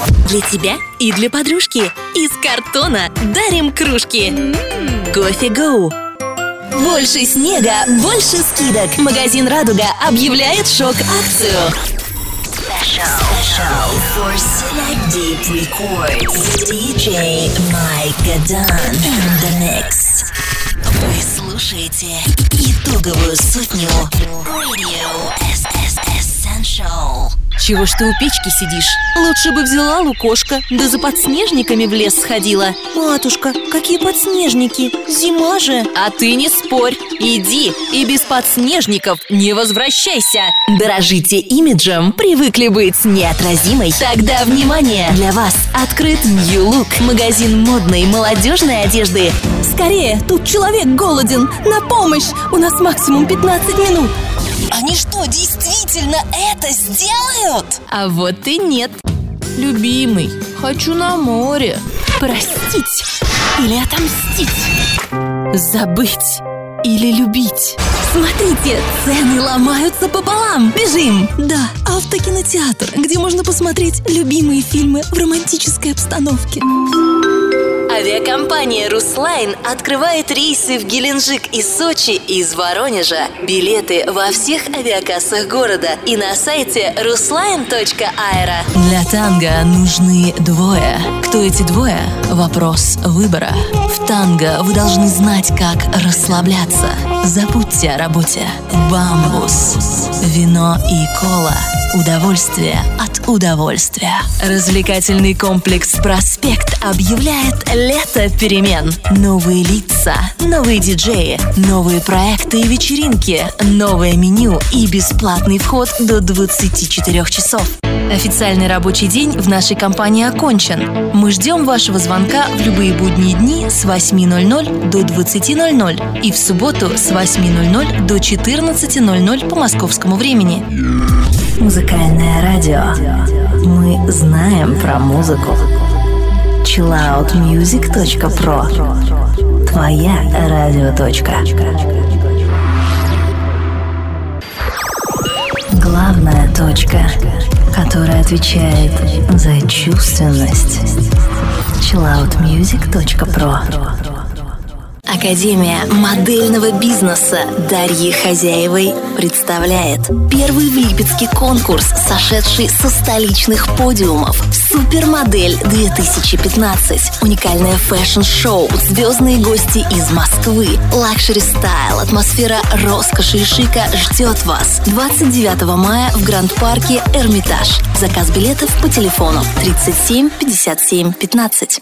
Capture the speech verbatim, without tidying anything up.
Для тебя и для подружки. Из картона дарим кружки. Кофе Гоу. Больше снега, больше скидок. Магазин «Радуга» объявляет шок-акцию. Special for Select Deep Records. ди джей Mike Gadan in the mix. Вы слушаете итоговую сотню Radio эс эс Essential. Чего ж ты у печки сидишь? Лучше бы взяла лукошко, да за подснежниками в лес сходила. Матушка, какие подснежники? Зима же. А ты не спорь. Иди и без подснежников не возвращайся. Дорожите имиджем, привыкли быть неотразимой? Тогда внимание! Для вас открыт New Look, магазин модной молодежной одежды. Скорее, тут человек голоден. На помощь! У нас максимум пятнадцать минут. Они что, действительно это сделают? А вот и нет. Любимый, хочу на море. Простить или отомстить? Забыть или любить? Смотрите, цены ломаются пополам. Бежим! Да, автокинотеатр, где можно посмотреть любимые фильмы в романтической обстановке. Авиакомпания «Руслайн» открывает рейсы в Геленджик и Сочи из Воронежа. Билеты во всех авиакассах города и на сайте руслайн точка аэро. Для танго нужны двое. Кто эти двое? Вопрос выбора. В танго вы должны знать, как расслабляться. Забудьте о работе. Бамбус, вино и кола. Удовольствие от удовольствия. Развлекательный комплекс «Проспект» объявляет лето перемен. Новые лица, новые диджеи, новые проекты и вечеринки, новое меню и бесплатный вход до двадцати четырёх часов. Официальный рабочий день в нашей компании окончен. Мы ждем вашего звонка в любые будние дни с восьми ноль-ноль до двадцати ноль-ноль и в субботу с восьми ноль-ноль до четырнадцати ноль-ноль по московскому времени. Музыкальное радио. Мы знаем про музыку. чилл аут мьюзик точка про. Твоя радиоточка. Главная точка, которая отвечает за чувственность. чилл аут мьюзик точка про. Академия модельного бизнеса Дарьи Хозяевой представляет первый в Липецке конкурс, сошедший со столичных подиумов. Супермодель две тысячи пятнадцать. Уникальное фэшн-шоу, звездные гости из Москвы, лакшери-стайл, атмосфера роскоши и шика ждет вас двадцать девятого мая в Гранд-парке Эрмитаж. Заказ билетов по телефону тридцать семь пятьдесят семь пятнадцать.